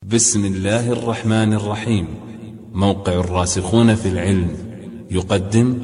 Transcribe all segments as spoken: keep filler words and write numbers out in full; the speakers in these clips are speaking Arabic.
بسم الله الرحمن الرحيم. موقع الراسخون في العلم يقدم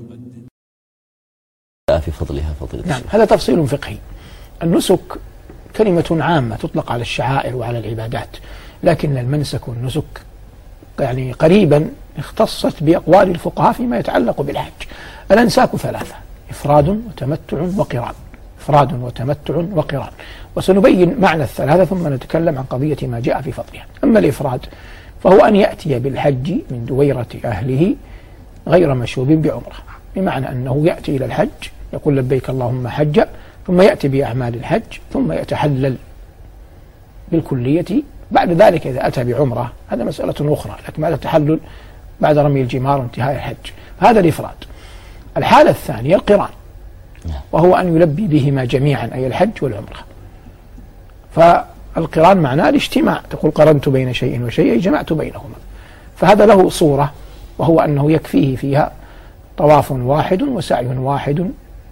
في فضلها فضل. نعم، هذا تفصيل فقهي. النسك كلمة عامة تطلق على الشعائر وعلى العبادات، لكن المنسك والنسك يعني قريبا اختصت بأقوال الفقهاء فيما يتعلق بالحج. الأنساك ثلاثة: إفراد وتمتع وقران. إفراد وتمتع وقران، وسنبين معنى الثلاثة ثم نتكلم عن قضية ما جاء في فضلها. أما الإفراد فهو أن يأتي بالحج من دويرة أهله غير مشوب بعمرة، بمعنى أنه يأتي إلى الحج يقول لبيك اللهم حجا، ثم يأتي بأعمال الحج ثم يتحلل بالكلية. بعد ذلك إذا أتى بعمرة هذا مسألة أخرى، لكن بعد التحلل بعد رمي الجمار وانتهاء الحج، هذا الإفراد. الحالة الثانية القران، وهو أن يلبي بهما جميعا، أي الحج والعمرة. فالقران معناه الاجتماع، تقول قرنت بين شيء وشيء، أي جمعت بينهما. فهذا له صورة، وهو أنه يكفيه فيها طواف واحد وسعي واحد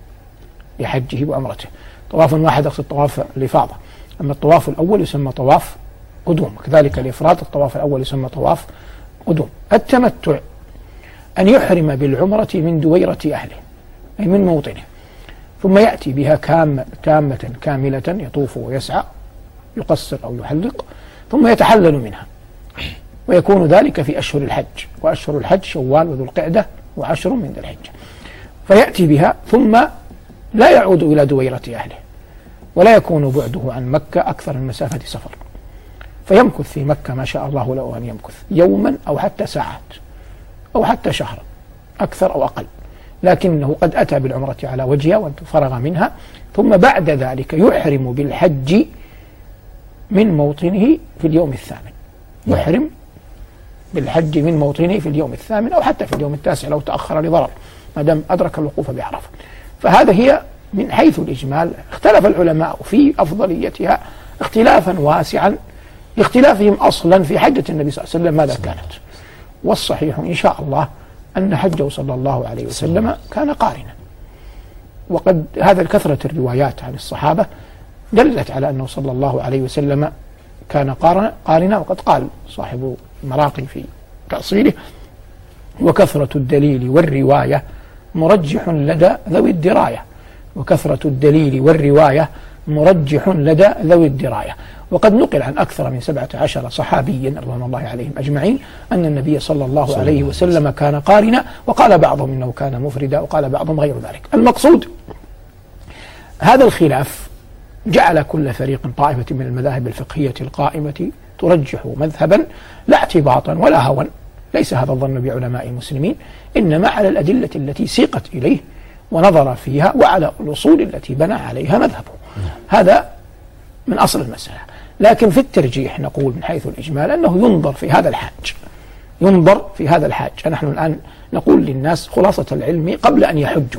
لحجه وعمرته. طواف واحد أقصد طواف الإفاضة، أما الطواف الأول يسمى طواف قدوم، كذلك الإفراد الطواف الأول يسمى طواف قدوم. التمتع أن يحرم بالعمرة من دويرة أهله، أي من موطنه، ثم يأتي بها كامة تامة كاملة، يطوف ويسعى، يقصر أو يحلق، ثم يتحلل منها، ويكون ذلك في أشهر الحج، وأشهر الحج شوال وذو القعدة وعشر من ذي الحجة. فيأتي بها ثم لا يعود إلى دويرة أهله، ولا يكون بعده عن مكة أكثر من مسافة سفر، فيمكث في مكة ما شاء الله له أن يمكث يوما أو حتى ساعات أو حتى شهرا، أكثر أو أقل، لكنه قد أتى بالعمرة على وجهها وفرغ منها، ثم بعد ذلك يحرم بالحج من موطنه في اليوم الثامن. يحرم بالحج من موطنه في اليوم الثامن أو حتى في اليوم التاسع لو تأخر لضرر، ما دام أدرك الوقوف بعرفة. فهذا هي من حيث الإجمال. اختلف العلماء في أفضليتها اختلافا واسعا لاختلافهم أصلا في حجة النبي صلى الله عليه وسلم ماذا كانت. والصحيح إن شاء الله أن حجه صلى الله عليه وسلم كان قارنا، وقد هذا كثرة الروايات عن الصحابة دلت على أنه صلى الله عليه وسلم كان قارنا. وقد قال صاحب المراقي في تأصيله: وكثرة الدليل والرواية مرجح لدى ذوي الدراية، وكثرة الدليل والرواية مرجح لدى ذوي الدراية. وقد نقل عن أكثر من سبعة عشر صحابيا رضوان الله عليهم أجمعين أن النبي صلى الله عليه وسلم كان قارنا، وقال بعضهم إنه كان مفردا، وقال بعضهم غير ذلك. المقصود هذا الخلاف جعل كل فريق طائفة من المذاهب الفقهية القائمة ترجح مذهبا لا اعتباطا ولا هوى، ليس هذا الظن بعلماء المسلمين، إنما على الأدلة التي سيقت إليه ونظر فيها، وعلى الأصول التي بنى عليها مذهبه. هذا من أصل المسألة. لكن في الترجيح نقول من حيث الإجمال أنه ينظر في هذا الحاج، ينظر في هذا الحاج. نحن الآن نقول للناس خلاصة العلم قبل أن يحجوا: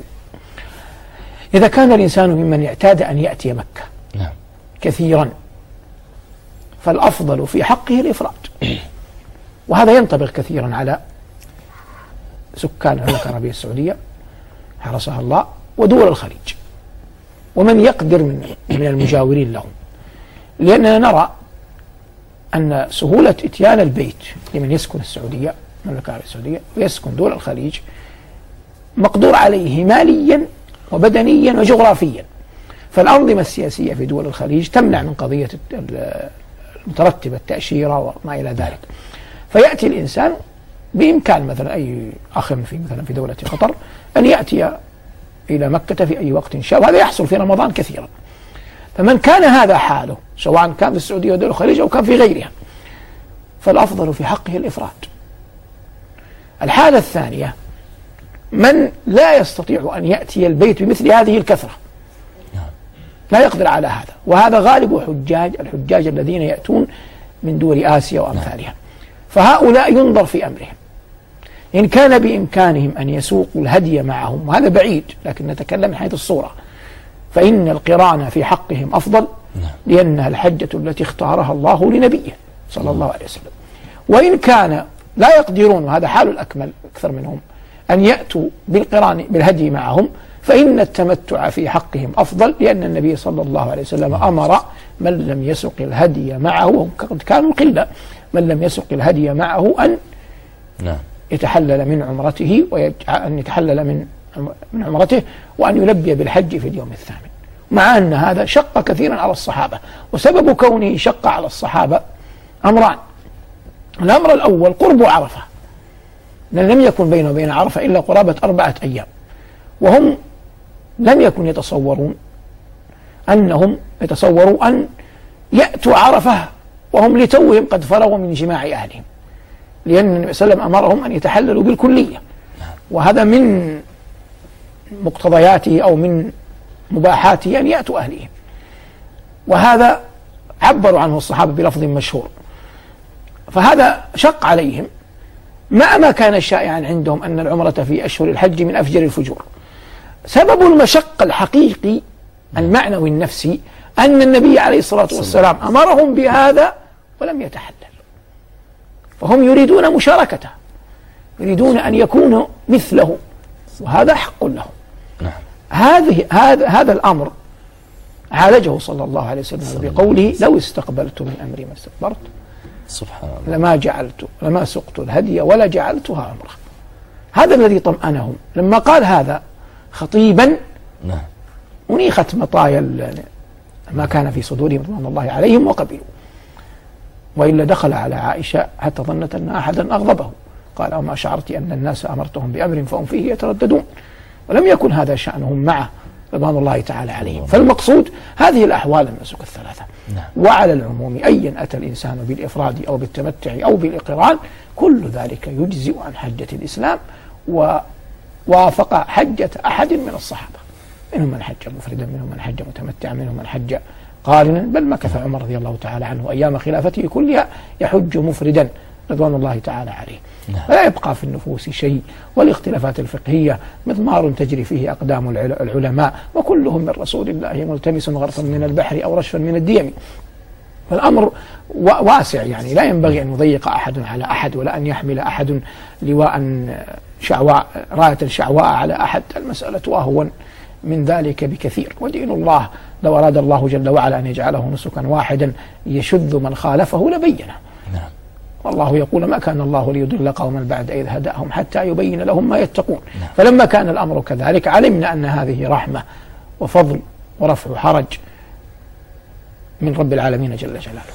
إذا كان الإنسان ممن اعتاد أن يأتي مكة كثيرا فالأفضل في حقه الإفراد، وهذا ينطبق كثيرا على سكان المملكة العربية السعودية حرسها الله ودول الخليج ومن يقدر من من المجاورين لهم، لأننا نرى أن سهولة إتيان البيت لمن يسكن السعودية المملكة العربية السعودية ويسكن دول الخليج مقدور عليه ماليا وبدنيا وجغرافيا. فالأنظمة السياسية في دول الخليج تمنع من قضية المترتبة التأشيرة وما إلى ذلك، فيأتي الإنسان بإمكان مثلا أي أخ في مثلا في دولة قطر أن يأتي إلى مكة في أي وقت شاء، وهذا يحصل في رمضان كثيرا. فمن كان هذا حاله سواء كان في السعودية ودول الخليج أو كان في غيرها فالأفضل في حقه الإفراد. الحالة الثانية من لا يستطيع أن يأتي البيت بمثل هذه الكثرة، لا يقدر على هذا، وهذا غالب حجاج الحجاج الذين يأتون من دول آسيا وأمثالها، فهؤلاء ينظر في أمرهم. إن كان بإمكانهم أن يسوقوا الهدي معهم، وهذا بعيد لكن نتكلم من حيث الصورة، فإن القران في حقهم أفضل، لأنها الحجة التي اختارها الله لنبيه صلى الله عليه وسلم. وإن كان لا يقدرون، وهذا حال الأكمل أكثر منهم، أن يأتوا بالقران بالهدي معهم، فإن التمتع في حقهم أفضل، لأن النبي صلى الله عليه وسلم أمر من لم يسق الهدي معه، وقد كانوا قلة، من لم يسق الهدي معه أن نعم يتحلل من عمرته، وأن يتحلل من من عمرته وأن يلبي بالحج في اليوم الثامن. مع أن هذا شق كثيرا على الصحابة، وسبب كونه شق على الصحابة أمران. الأمر الأول قرب عرفة، لأن لم يكن بينه وبين عرفة إلا قرابة أربعة أيام، وهم لم يكن يتصورون أنهم يتصوروا أن يأتوا عرفة وهم لتوهم قد فرغوا من جماع أهلهم، لأن النبي صلى الله عليه وسلم أمرهم أن يتحللوا بالكلية، وهذا من مقتضياته أو من مباحاته أن يأتوا أهلهم، وهذا عبروا عنه الصحابة بلفظ مشهور. فهذا شق عليهم، مع ما كان شائعا عندهم أن العمرة في أشهر الحج من أفجر الفجور. سبب المشقة الحقيقي المعنوي النفسي أن النبي عليه الصلاة والسلام أمرهم بهذا ولم يتحلل، فهم يريدون مشاركته، يريدون أن يكونوا مثله، وهذا حق لهم. هذه هذا هذا الأمر عالجه صلى الله عليه وسلم بقوله: لو استقبلت من أمري ما استكبرت سبحان الله لما جعلت لما سقت الهدي ولا جعلتها عمرة. هذا الذي طمأنهم لما قال هذا خطيبا. نعم. أنيخت مطايا ما كان في صدورهم رضوان الله عليهم وقبلوا، وإلا دخل على عائشة حتى ظنت أن أحدا أغضبه، قال: أما شعرت أن الناس أمرتهم بأمر فهم فيه يترددون. ولم يكن هذا شأنهم مع رضوان الله تعالى عليهم. فالمقصود هذه الأحوال النسك الثلاثة. نعم. وعلى العموم أيا أتى الإنسان بالإفراد أو بالتمتع أو بالإقران، كل ذلك يجزئ عن حجة الإسلام، ووافق حجة أحد من الصحابة، منهم من حج مفردا، منهم من حج متمتع، منهم من حج قارنا، بل مكث عمر رضي الله تعالى عنه أيام خلافته كلها يحج مفردا رضوان الله تعالى عليه. فلا يبقى في النفوس شيء، والاختلافات الفقهية مضمار تجري فيه أقدام العلماء، وكلهم من رسول الله ملتمس غرفا من البحر أو رشفا من الديم. فالأمر واسع، يعني لا ينبغي أن يضيق أحد على أحد، ولا أن يحمل أحد لواء شعواء راية شعواء على أحد. المسألة أهون من ذلك بكثير، ودين الله لو أراد الله جل وعلا أن يجعله نسكا واحدا يشذ من خالفه لبينه. نعم. والله يقول: ما كان الله ليضل قوما بعد إذ هداهم حتى يبين لهم ما يتقون. فلما كان الأمر كذلك علمنا أن هذه رحمة وفضل ورفع حرج من رب العالمين جل جلاله.